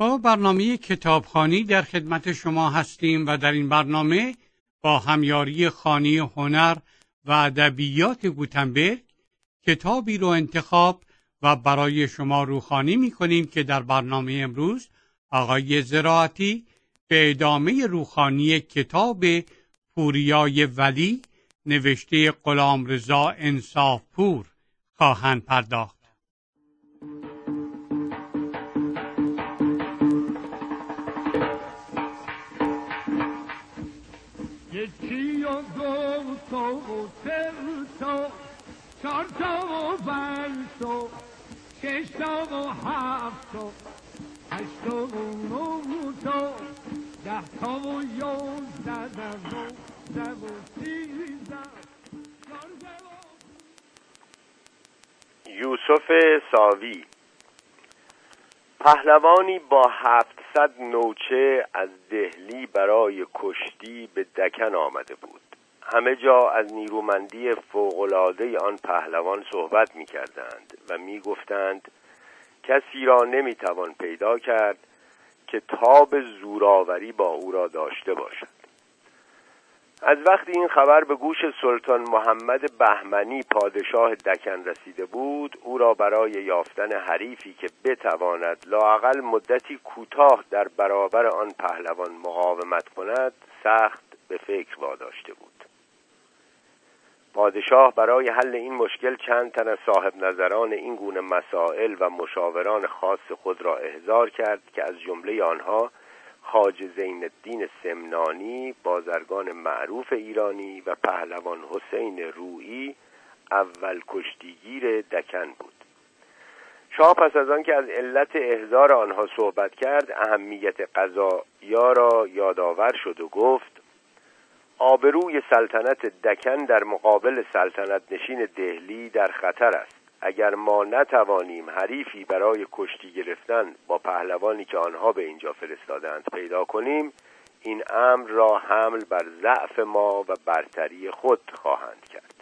با برنامه کتابخوانی در خدمت شما هستیم و در این برنامه با همیاری خانه هنر و ادبیات گوتنبرگ کتابی رو انتخاب و برای شما روخوانی می‌کنیم که در برنامه امروز آقای زراعتی به ادامه روخوانی کتاب پوریای ولی نوشته غلامرضا انصاف‌پور خواهند پرداخت. یکی و دو تا و سه تا چهار تا و پنج تا شش تا و هفت تا هشت تا و نه تا ده تا و یازده و سیزده. یوسف ساوی پهلوانی با 700 نوچه از دهلی برای کشتی به دکن آمده بود. همه جا از نیرومندی فوق‌العاده آن پهلوان صحبت می‌کردند و می‌گفتند کسی را نمی‌توان پیدا کرد که تاب زورآوری با او را داشته باشد. از وقتی این خبر به گوش سلطان محمد بهمنی پادشاه دکن رسیده بود، او را برای یافتن حریفی که بتواند لااقل مدتی کوتاه در برابر آن پهلوان مقاومت کند سخت به فکر واداشته بود. پادشاه برای حل این مشکل چند تن از صاحب نظران این گونه مسائل و مشاوران خاص خود را احضار کرد که از جمله آنها خواجه زین‌الدین سمنانی، بازرگان معروف ایرانی و پهلوان حسین رویی، اول کشتیگیر دکن بود. شاه پس از آن که از علت احضار آنها صحبت کرد، اهمیت قضایا را یادآور شد و گفت آبروی سلطنت دکن در مقابل سلطنت نشین دهلی در خطر است. اگر ما نتوانیم حریفی برای کشتی گرفتن با پهلوانی که آنها به اینجا فرستادند پیدا کنیم، این امر را حمل بر ضعف ما و برتری خود خواهند کرد.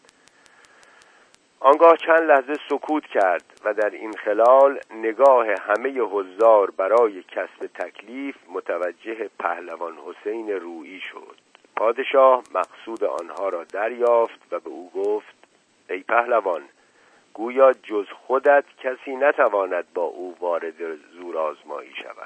آنگاه چند لحظه سکوت کرد و در این خلال نگاه همه حضار برای کسب تکلیف متوجه پهلوان حسین رویی شد. پادشاه مقصود آنها را دریافت و به او گفت ای پهلوان، گویا جز خودت کسی نتواند با او وارد زورآزمایی شود.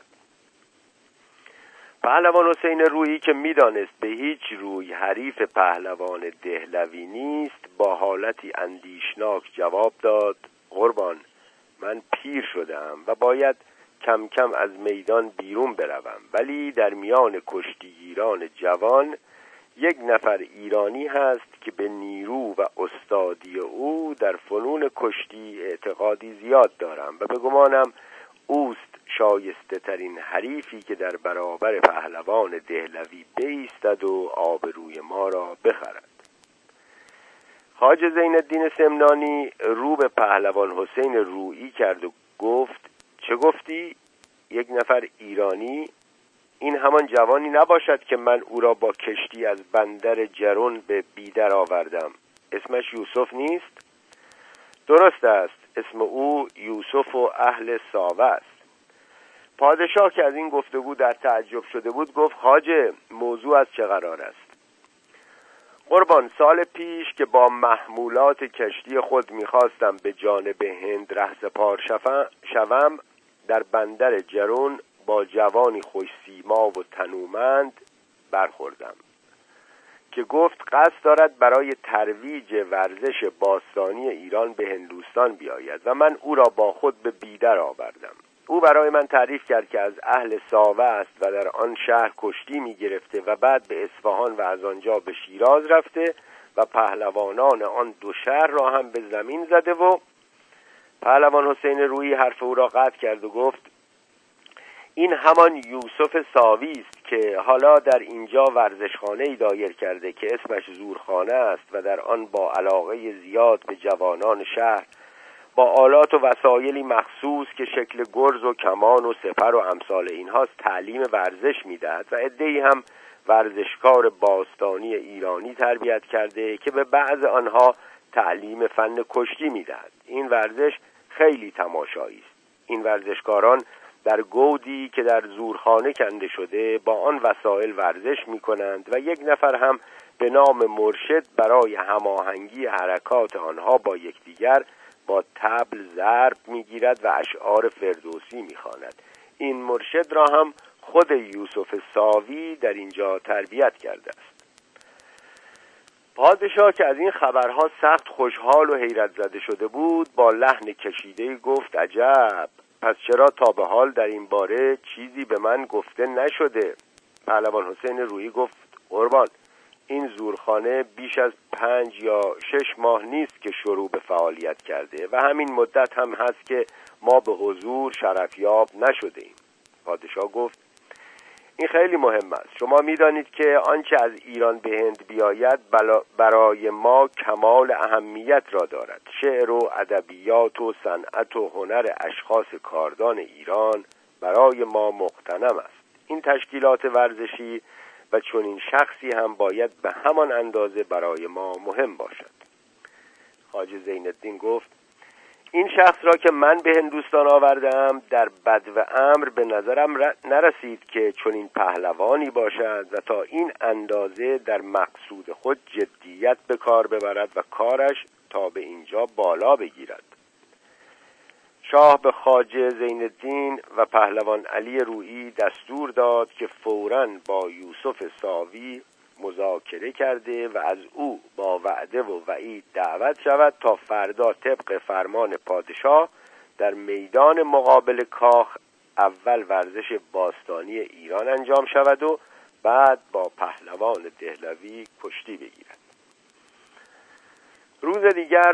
پهلوان حسین رویی که میدانست به هیچ روی حریف پهلوان دهلوی نیست، با حالتی اندیشناک جواب داد قربان، من پیر شدم و باید کم کم از میدان بیرون بروم، ولی در میان کشتیگیران جوان یک نفر ایرانی هست که به نیرو و استادی او در فنون کشتی اعتقادی زیاد دارم و به گمانم اوست شایسته ترین حریفی که در برابر پهلوان دهلوی بایستد و آبروی ما را بخرد. خواجه زین‌الدین سمنانی رو به پهلوان حسین رویی کرد و گفت چه گفتی؟ یک نفر ایرانی؟ این همان جوانی نباشد که من او را با کشتی از بندر جرون به بیدر آوردم؟ اسمش یوسف نیست؟ درست است، اسم او یوسف و اهل ساوه است. پادشاه که از این گفتگو در تعجب شده بود گفت خواجه، موضوع از چه قرار است؟ قربان، سال پیش که با محمولات کشتی خود میخواستم به جانب هند رهسپار شوم، در بندر جرون با جوانی خوش سیما و تنومند برخوردم که گفت قصد دارد برای ترویج ورزش باستانی ایران به هندوستان بیاید و من او را با خود به بیدر آوردم. او برای من تعریف کرد که از اهل ساوه است و در آن شهر کشتی می گرفته و بعد به اصفهان و از آنجا به شیراز رفته و پهلوانان آن دو شهر را هم به زمین زده. و پهلوان حسین رویی حرف او را قطع کرد و گفت این همان یوسف ساوی است که حالا در اینجا ورزشخانه‌ای دایر کرده که اسمش زورخانه است و در آن با علاقه زیاد به جوانان شهر با آلات و وسایلی مخصوص که شکل گرز و کمان و سپر و امثال اینهاست تعلیم ورزش میدهد و عده‌ای هم ورزشکار باستانی ایرانی تربیت کرده که به بعض آنها تعلیم فن کشتی میدهد. این ورزش خیلی تماشایی است. این ورزشکاران در گودی که در زورخانه کنده شده با آن وسایل ورزش می‌کنند و یک نفر هم به نام مرشد برای هماهنگی حرکات آنها با یکدیگر با طبل ضرب می‌گیرد و اشعار فردوسی می‌خواند. این مرشد را هم خود یوسف ساوی در اینجا تربیت کرده است. پادشاه که از این خبرها سخت خوشحال و حیرت زده شده بود با لحن کشیده‌ای گفت عجب، پس چرا تا به حال در این باره چیزی به من گفته نشده؟ پهلوان حسین رویی گفت قربان، این زورخانه بیش از 5 یا 6 ماه نیست که شروع به فعالیت کرده و همین مدت هم هست که ما به حضور شرفیاب نشده ایم. پادشاه گفت این خیلی مهم است. شما می‌دانید که آنچه از ایران به هند بیاید برای ما کمال اهمیت را دارد. شعر و ادبیات و صنعت و هنر اشخاص کاردان ایران برای ما مغتنم است. این تشکیلات ورزشی و چنین شخصی هم باید به همان اندازه برای ما مهم باشد. خواجه زین‌الدین گفت این شخص را که من به هندوستان آوردم در بدو امر به نظرم نرسید که چنین پهلوانی باشد و تا این اندازه در مقصود خود جدیت به کار ببرد و کارش تا به اینجا بالا بگیرد. شاه به خواجه زین‌الدین و پهلوان علی رویی دستور داد که فوراً با یوسف ساوی مذاکره کرده و از او با وعده و وعید دعوت شود تا فردا طبق فرمان پادشاه در میدان مقابل کاخ اول ورزش باستانی ایران انجام شود و بعد با پهلوان دهلوی کشتی بگیرد. روز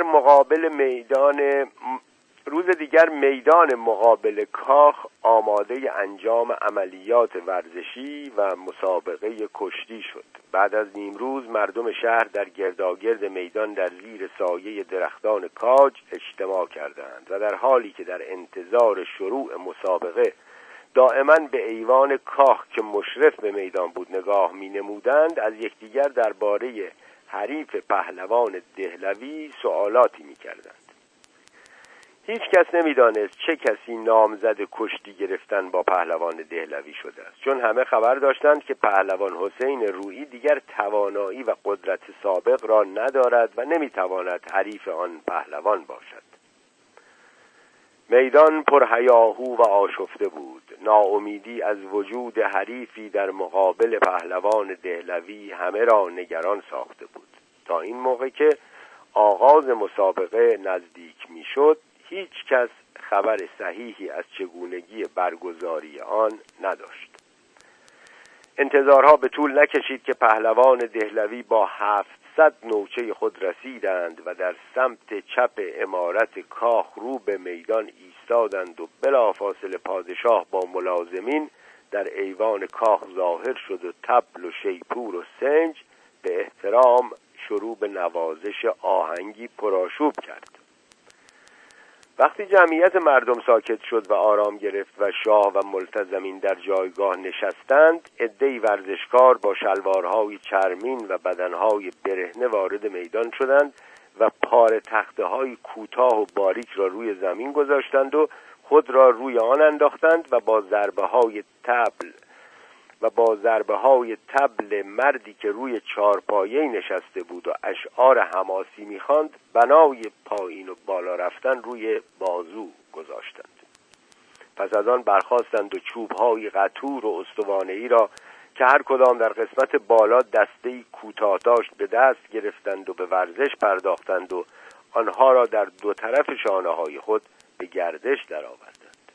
دیگر میدان مقابل کاخ آماده انجام عملیات ورزشی و مسابقه کشتی شد. بعد از نیمروز مردم شهر در گرداگرد میدان در زیر سایه درختان کاج اجتماع کردند و در حالی که در انتظار شروع مسابقه دائما به ایوان کاخ که مشرف به میدان بود نگاه می نمودند از یکدیگر درباره حریف پهلوان دهلوی سوالاتی می کردند. هیچ کس نمیدانست چه کسی نامزد کشتی گرفتن با پهلوان دهلوی شده است، چون همه خبر داشتند که پهلوان حسین رویی دیگر توانایی و قدرت سابق را ندارد و نمیتواند حریف آن پهلوان باشد. میدان پر هیاهو و آشفته بود. ناامیدی از وجود حریفی در مقابل پهلوان دهلوی همه را نگران ساخته بود. تا این موقع که آغاز مسابقه نزدیک میشد هیچ کس خبر صحیحی از چگونگی برگزاری آن نداشت. انتظارها به طول نکشید که پهلوان دهلوی با 700 نوچه خود رسیدند و در سمت چپ عمارت کاخ رو به میدان ایستادند و بلافاصله پادشاه با ملازمین در ایوان کاخ ظاهر شد و طبل و شیپور و سنج به احترام شروع به نوازش آهنگی پرآشوب کرد. وقتی جمعیت مردم ساکت شد و آرام گرفت و شاه و ملتزمین در جایگاه نشستند، عده‌ای ورزشکار با شلوارهای چرمین و بدنهای برهنه وارد میدان شدند و پاره تخته‌های کوتاه و باریک را روی زمین گذاشتند و خود را روی آن انداختند و با ضربه های طبل مردی که روی چارپایه‌ای نشسته بود و اشعار حماسی می‌خواند بنای پایین و بالا رفتن روی بازو گذاشتند. پس از آن برخاستند و چوب‌های قطور و استوانه‌ای را که هر کدام در قسمت بالا دسته‌ای کوتاه داشت به دست گرفتند و به ورزش پرداختند و آنها را در دو طرف شانه‌های خود به گردش درآوردند.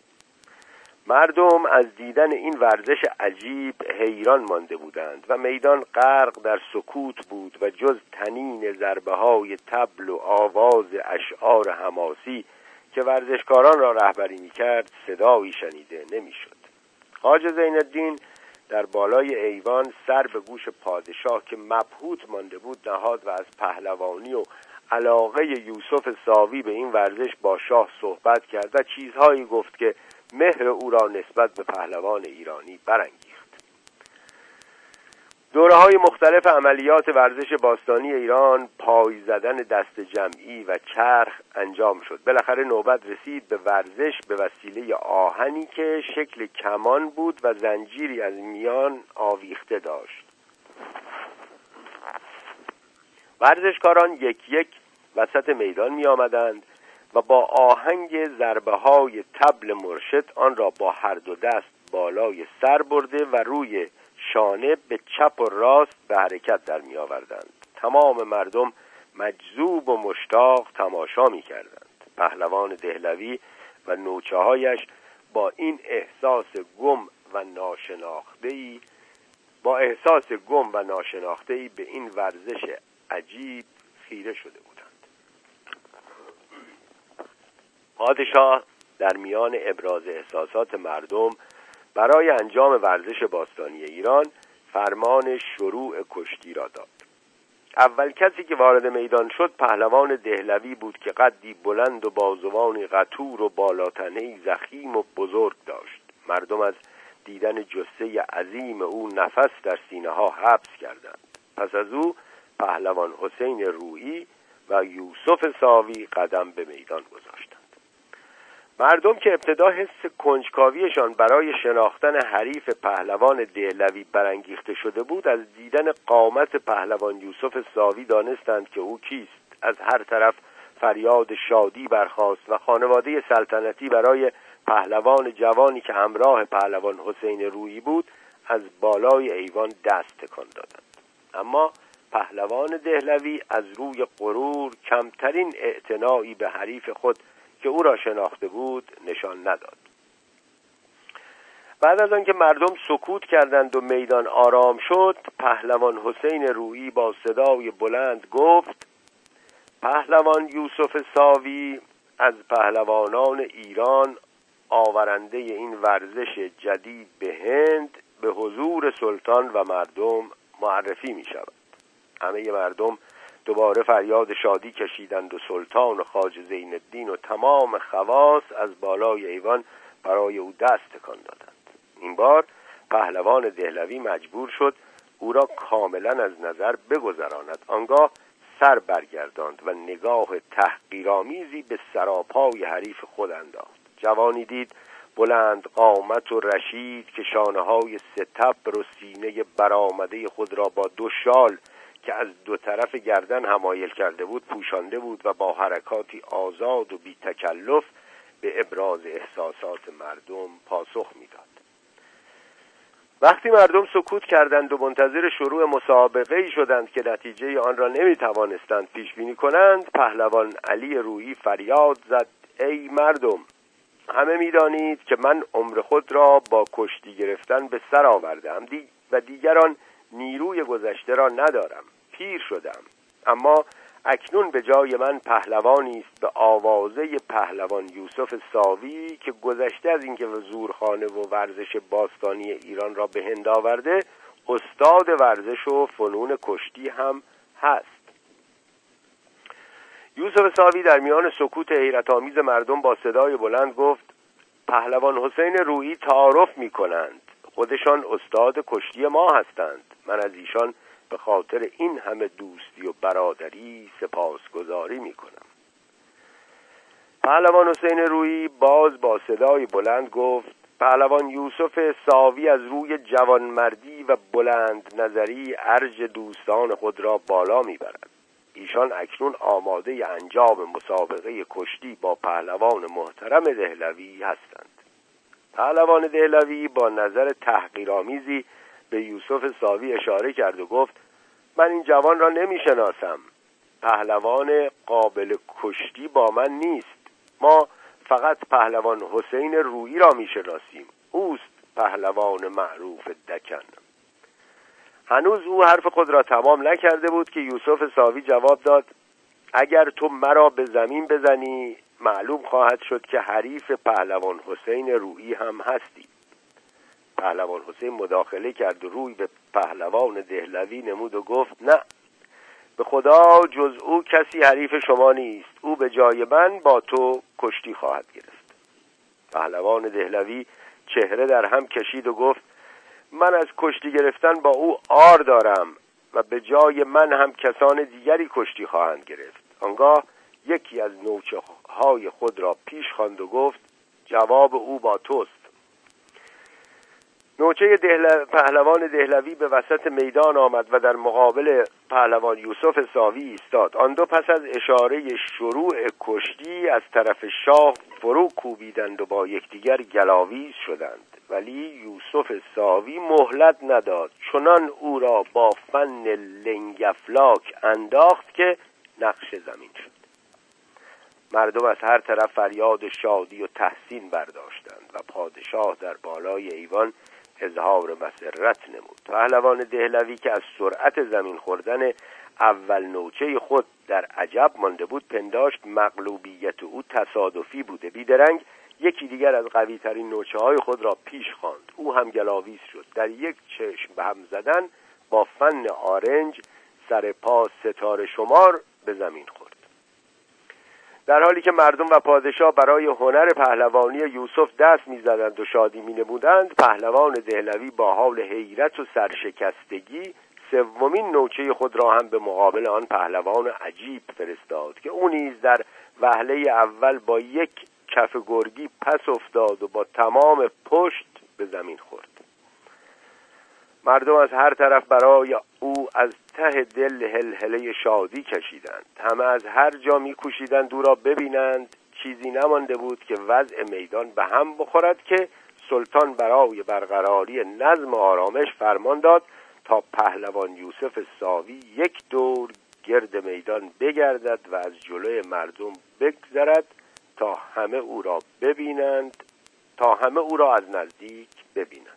مردم از دیدن این ورزش عجیب حیران مانده بودند و میدان غرق در سکوت بود و جز طنین ضربه‌های طبل و آواز اشعار حماسی که ورزشکاران را رهبری می‌کرد صدایی شنیده نمی‌شد. خواجه زین‌الدین در بالای ایوان سر به گوش پادشاه که مبهوت مانده بود نهاد و از پهلوانی و علاقه یوسف ساوی به این ورزش با شاه صحبت کرد و چیزهایی گفت که مهر او را نسبت به پهلوان ایرانی برانگیخت. دوره‌های مختلف عملیات ورزش باستانی ایران، پای زدن دست جمعی و چرخ انجام شد. بالاخره نوبت رسید به ورزش به وسیله آهنی که شکل کمان بود و زنجیری از میان آویخته داشت. ورزشکاران یک یک وسط میدان می آمدند و با آهنگ ضربه‌های طبل مرشد آن را با هر دو دست بالای سر برده و روی شانه به چپ و راست به حرکت در می آوردند. تمام مردم مجذوب و مشتاق تماشا می کردند. پهلوان دهلوی و نوچه‌هایش با احساس گم و ناشناخته‌ای به این ورزش عجیب خیره شده بودند. پادشاه در میان ابراز احساسات مردم برای انجام ورزش باستانی ایران فرمان شروع کشتی را داد. اول کسی که وارد میدان شد پهلوان دهلوی بود که قدی بلند و بازوانی قطور و بالاتنه‌ای ضخیم و بزرگ داشت. مردم از دیدن جثه عظیم او نفس در سینه‌ها حبس کردند. پس از او پهلوان حسین رویی و یوسف ساوی قدم به میدان گذاشتند. مردم که ابتدا حس کنجکاویشان برای شناختن حریف پهلوان دهلوی برانگیخته شده بود، از دیدن قامت پهلوان یوسف ساوی دانستند که او کیست. از هر طرف فریاد شادی برخاست و خانواده سلطنتی برای پهلوان جوانی که همراه پهلوان حسین رویی بود از بالای ایوان دست تکان دادند. اما پهلوان دهلوی از روی غرور کمترین اعتنایی به حریف خود که او را شناخته بود نشان نداد. بعد از آنکه مردم سکوت کردند و میدان آرام شد، پهلوان حسین رویی با صدای بلند گفت: پهلوان یوسف ساوی از پهلوانان ایران آورنده این ورزش جدید به هند به حضور سلطان و مردم معرفی می شود. همه مردم دوباره فریاد شادی کشیدند و سلطان و خواجه زین الدین و تمام خواص از بالای ایوان برای او دست تکان دادند. این بار پهلوان دهلوی مجبور شد او را کاملا از نظر بگذراند. آنگاه سر برگرداند و نگاه تحقیرآمیزی به سراپای حریف خود انداخت. جوانی دید بلند قامت و رشید که شانه‌های ستبر و سینه برآمده خود را با دو شال که از دو طرف گردن حمایل کرده بود پوشانده بود و با حرکاتی آزاد و بی تکلف به ابراز احساسات مردم پاسخ میداد. وقتی مردم سکوت کردند و منتظر شروع مسابقه‌ای شدند که نتیجه آن را نمی‌توانستند پیش بینی کنند، پهلوان علی رویی فریاد زد: ای مردم، همه می‌دانید که من عمر خود را با کشتی گرفتن به سر آوردم و دیگران نیروی گذشته را ندارم. پیر شدم، اما اکنون به جای من پهلوانی است به آوازه پهلوان یوسف ساوی که گذشته از اینکه زورخانه و ورزش باستانی ایران را به هند آورده، استاد ورزش و فنون کشتی هم هست. یوسف ساوی در میان سکوت حیرت‌آمیز مردم با صدای بلند گفت: پهلوان حسین رویی تعارف می‌کنند. خودشان استاد کشتی ما هستند. من از ایشان به خاطر این همه دوستی و برادری سپاسگزاری می‌کنم. پهلوان حسین رویی باز با صدای بلند گفت: پهلوان یوسف ساوی از روی جوانمردی و بلند نظری ارج دوستان خود را بالا می‌برد. ایشان اکنون آماده انجام مسابقه کشتی با پهلوان محترم دهلوی هستند. پهلوان دهلوی با نظر تحقیرآمیزی به یوسف ساوی اشاره کرد و گفت: من این جوان را نمی‌شناسم. پهلوان قابل کشتی با من نیست. ما فقط پهلوان حسین رویی را می‌شناسیم. اوست پهلوان معروف دکن. هنوز او حرف خود را تمام نکرده بود که یوسف ساوی جواب داد: اگر تو مرا به زمین بزنی معلوم خواهد شد که حریف پهلوان حسین رویی هم هستی. پهلوان حسین مداخله کرد و روی به پهلوان دهلوی نمود و گفت: نه، به خدا جز او کسی حریف شما نیست. او به جای من با تو کشتی خواهد گرفت. پهلوان دهلوی چهره در هم کشید و گفت: من از کشتی گرفتن با او عار دارم و به جای من هم کسان دیگری کشتی خواهند گرفت. آنگاه یکی از نوچه های خود را پیش خواند و گفت جواب او با توست. نوچه پهلوان دهلوی به وسط میدان آمد و در مقابل پهلوان یوسف ساوی ایستاد. آن دو پس از اشاره شروع کشتی از طرف شاه فرو کوبیدند و با یکدیگر گلاویز شدند، ولی یوسف ساوی مهلت نداد، چنان او را با فن لنگافلاک انداخت که نقش زمین شد. مردم از هر طرف فریاد شادی و تحسین برداشتند و پادشاه در بالای ایوان اظهار مسرت نمود. پهلوان دهلوی که از سرعت زمین خوردن اول نوچه خود در عجب مانده بود پنداشت مغلوبیت او تصادفی بوده. بیدرنگ یکی دیگر از قوی ترین نوچه های خود را پیش خواند. او هم گلاویز شد. در یک چشم به هم زدن با فن آرنج سر پا ستاره شمار به زمین خورد. در حالی که مردم و پادشاه برای هنر پهلوانی یوسف دست می‌زدند و شادی می‌نمودند، پهلوان دهلوی با حال حیرت و سرشکستگی سومین نوچه خود را هم به مقابل آن پهلوان عجیب فرستاد که او نیز در وهله اول با یک کف گرگی پس افتاد و با تمام پشت به زمین خورد. مردم از هر طرف برای او از ته دل هلهله شادی کشیدند. همه از هر جا می‌کوشیدند او را ببینند. چیزی نمانده بود که وضع میدان به هم بخورد که سلطان برای برقراری نظم و آرامش فرمان داد تا پهلوان یوسف ساوی یک دور گرد میدان بگردد و از جلوی مردم بگذرد تا همه او را از نزدیک ببینند.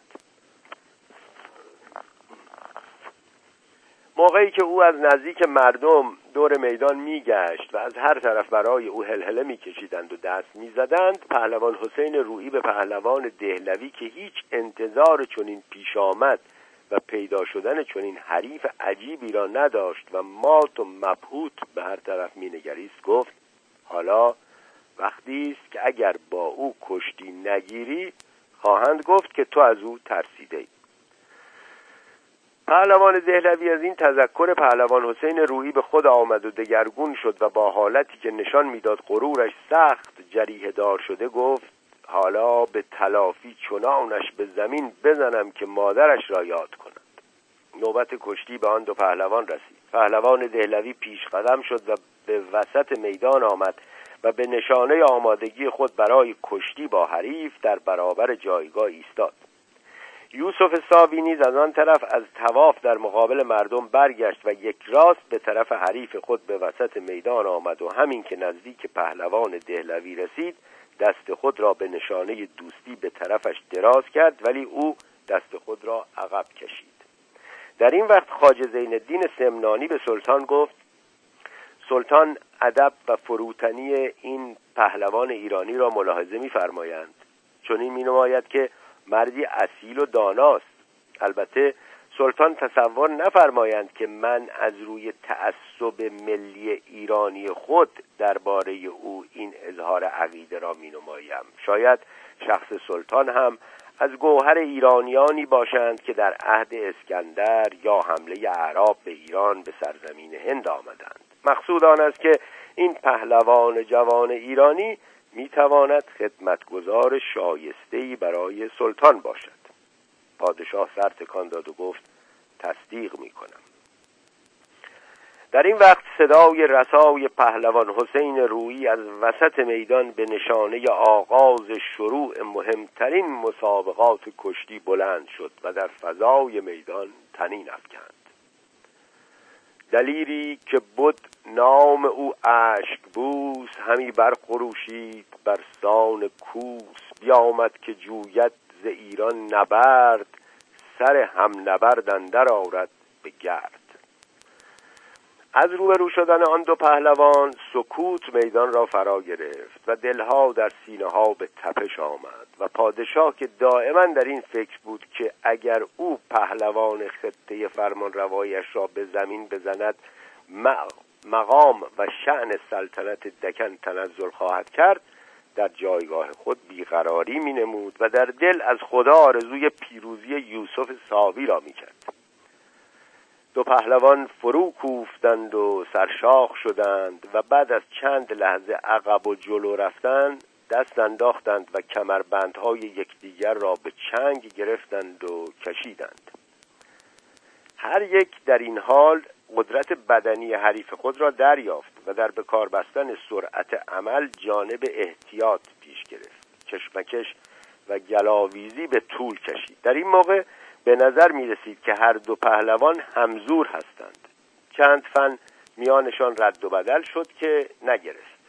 موقعی که او از نزدیک مردم دور میدان میگشت و از هر طرف برای او هلهله میکشیدند و دست میزدند، پهلوان حسین رویی به پهلوان دهلوی که هیچ انتظار چنین پیش آمد و پیدا شدن چنین حریف عجیبی را نداشت و مات و مبهوت به هر طرف مینگریست گفت حالا وقتی است که اگر با او کشتی نگیری خواهند گفت که تو از او ترسیده‌ای. پهلوان دهلوی از این تذکر پهلوان حسین رویی به خود آمد و دگرگون شد و با حالتی که نشان میداد غرورش سخت جریحه دار شده گفت حالا به تلافی چنانش به زمین بزنم که مادرش را یاد کند. نوبت کشتی به آن دو پهلوان رسید. پهلوان دهلوی پیش قدم شد و به وسط میدان آمد و به نشانه آمادگی خود برای کشتی با حریف در برابر جایگاه ایستاد. یوسف ساوی نیز از آن طرف از طواف در مقابل مردم برگشت و یک راست به طرف حریف خود به وسط میدان آمد و همین که نزدیک پهلوان دهلوی رسید دست خود را به نشانه دوستی به طرفش دراز کرد، ولی او دست خود را عقب کشید. در این وقت خواجه زین الدین سمنانی به سلطان گفت سلطان ادب و فروتنی این پهلوان ایرانی را ملاحظه می‌فرمایند. چون این می‌نماید که مردی اصیل و داناست. البته سلطان تصور نفرمایند که من از روی تعصب ملی ایرانی خود درباره او این اظهار عقیده را می‌نمایم. شاید شخص سلطان هم از گوهر ایرانیانی باشند که در عهد اسکندر یا حمله اعراب به ایران به سرزمین هند آمدند. مقصود آن است که این پهلوان جوان ایرانی میتواند خدمتگزار شایسته‌ای برای سلطان باشد. پادشاه سر تکان داد و گفت تصدیق میکنم. در این وقت صدای رسای پهلوان حسین رویی از وسط میدان به نشانه آغاز شروع مهمترین مسابقات کشتی بلند شد و در فضای میدان طنین افکند. دلیری که بود نام او اشک بوس، همی برخروشید بر سان کوس. بیامد که جوید ز ایران نبرد، سر هم نبرد اندر آرد به گرد. از روبرو شدن آن دو پهلوان سکوت میدان را فرا گرفت و دلها در سینه ها به تپش آمد و پادشاه که دائما در این فکر بود که اگر او پهلوان خطه فرمان روایش را به زمین بزند مقام و شأن سلطنت دکن تنزل خواهد کرد، در جایگاه خود بیقراری می‌نمود و در دل از خدا آرزوی پیروزی یوسف ساوی را می‌کرد. دو پهلوان فرو کوفتند و سرشاخ شدند و بعد از چند لحظه عقب و جلو رفتن دست انداختند و کمربندهای یکدیگر را به چنگ گرفتند و کشیدند. هر یک در این حال قدرت بدنی حریف خود را دریافت و در بکار بستن سرعت عمل جانب احتیاط پیش گرفت. کشمکش و گلاویزی به طول کشید. در این موقع به نظر می رسید که هر دو پهلوان همزور هستند. چند فن میانشان رد و بدل شد که نگرفت.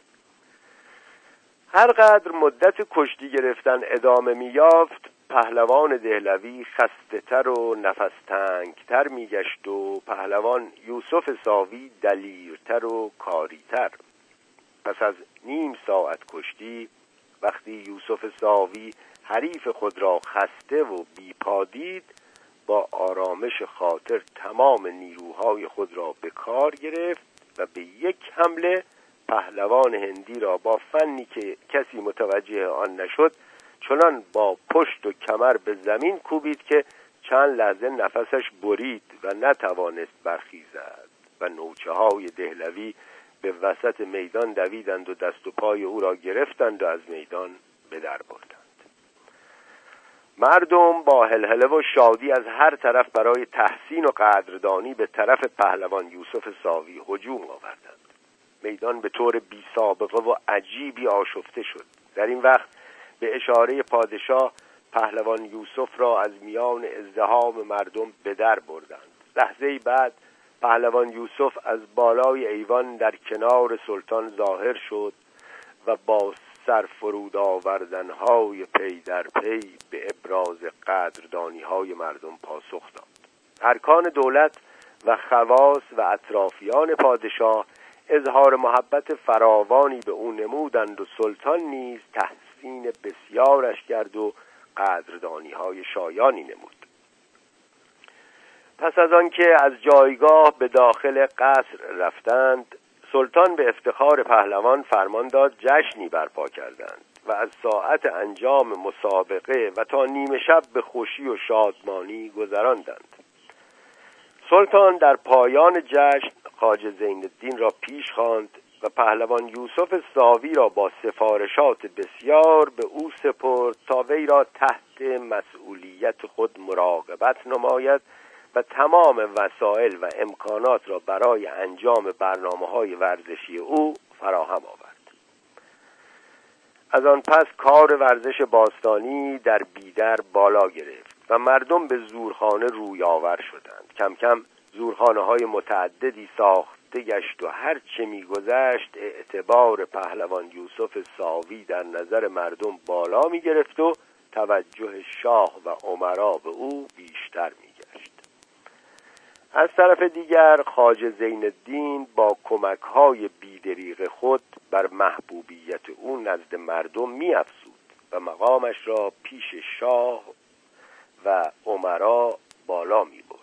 هر قدر مدت کشتی گرفتن ادامه می یافت، پهلوان دهلوی خسته تر و نفس تنگ تر می گشت و پهلوان یوسف ساوی دلیرتر و کاریتر. پس از نیم ساعت کشتی، وقتی یوسف ساوی حریف خود را خسته و بیپا دید، با آرامش خاطر تمام نیروهای خود را به کار گرفت و به یک حمله پهلوان هندی را با فنی که کسی متوجه آن نشد چنان با پشت و کمر به زمین کوبید که چند لحظه نفسش برید و نتوانست برخیزد و نوچه های دهلوی به وسط میدان دویدند و دست و پای او را گرفتند و از میدان به در بردند. مردم با هلهله و شادی از هر طرف برای تحسین و قدردانی به طرف پهلوان یوسف ساوی هجوم آوردند. میدان به طور بی سابقه و عجیبی آشفته شد. در این وقت به اشاره پادشاه پهلوان یوسف را از میان ازدحام مردم به در بردند. لحظه‌ای بعد پهلوان یوسف از بالای ایوان در کنار سلطان ظاهر شد و با سرفرود آوردن‌های پی در پی به ابراز قدردانی‌های مردم پاسخ داد. ارکان دولت و خواص و اطرافیان پادشاه اظهار محبت فراوانی به او نمودند و سلطان نیز تحسین بسیارش کرد و قدردانی‌های شایانی نمود. پس از آنکه از جایگاه به داخل قصر رفتند، سلطان به افتخار پهلوان فرمان داد جشنی برپا کردند و از ساعت انجام مسابقه و تا نیمه شب به خوشی و شادمانی گذراندند. سلطان در پایان جشن خواجه زین‌الدین را پیش خواند و پهلوان یوسف ساوی را با سفارشات بسیار به او سپرد تا وی را تحت مسئولیت خود مراقبت نماید و تمام وسایل و امکانات را برای انجام برنامه‌های ورزشی او فراهم آورد. از آن پس کار ورزش باستانی در بیدر بالا گرفت و مردم به زورخانه روی آور شدند. کم کم زورخانه‌های متعددی ساخته گشت و هر چه می‌گذشت اعتبار پهلوان یوسف ساوی در نظر مردم بالا می‌گرفت و توجه شاه و امرا به او بیشتر می‌گشت. از طرف دیگر خواجه زین‌الدین با کمک‌های بیدریغ خود بر محبوبیت او نزد مردم می‌افزود و مقامش را پیش شاه و امرا بالا می‌برد.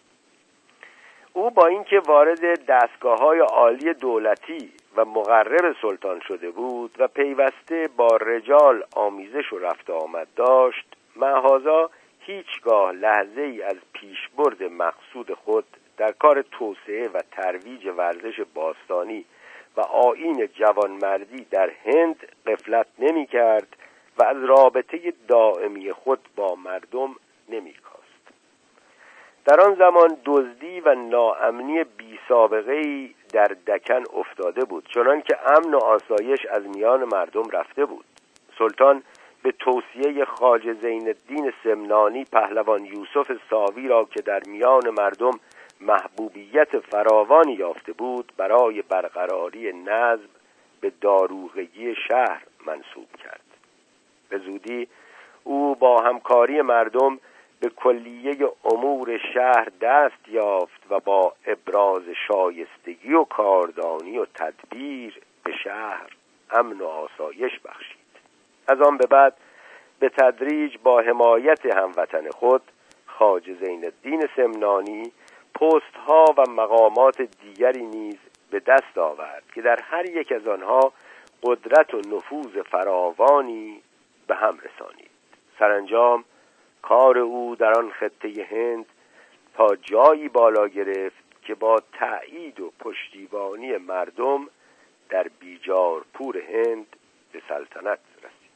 او با اینکه وارد دستگاه‌های عالی دولتی و مقرب سلطان شده بود و پیوسته با رجال آمیزش و رفت آمد داشت، معاذا هیچگاه لحظه‌ای از پیشبرد مقصود خود در کار توسعه و ترویج ورزش باستانی و آیین جوانمردی در هند غفلت نمی‌کرد و از رابطه دائمی خود با مردم نمی‌کاست. در آن زمان دزدی و ناامنی بی سابقه‌ای در دکن افتاده بود، چنان که امن و آسایش از میان مردم رفته بود. سلطان به توصیه خواجه زین‌الدین سمنانی پهلوان یوسف ساوی را که در میان مردم محبوبیت فراوانی یافته بود برای برقراری نظم به داروغگی شهر منصوب کرد. به زودی او با همکاری مردم به کلیه امور شهر دست یافت و با ابراز شایستگی و کاردانی و تدبیر به شهر امن و آسایش بخشید. از آن به بعد به تدریج با حمایت هموطن خود خواجه زین‌الدین سمنانی پست‌ها و مقامات دیگری نیز به دست آورد که در هر یک از آنها قدرت و نفوذ فراوانی به هم رسانید. سرانجام کار او در آن خطه هند تا جایی بالا گرفت که با تأیید و پشتیبانی مردم در بیجارپور هند به سلطنت رسید.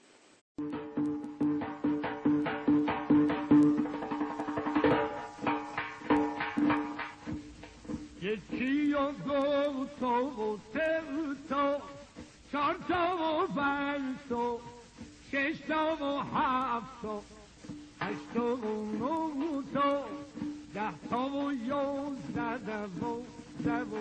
یکی و دو تا و سه تا، چهار تا و پنج تا، شش تا و هفت تا، هشت تا و نه تا، 10 تا و 11 و 12 و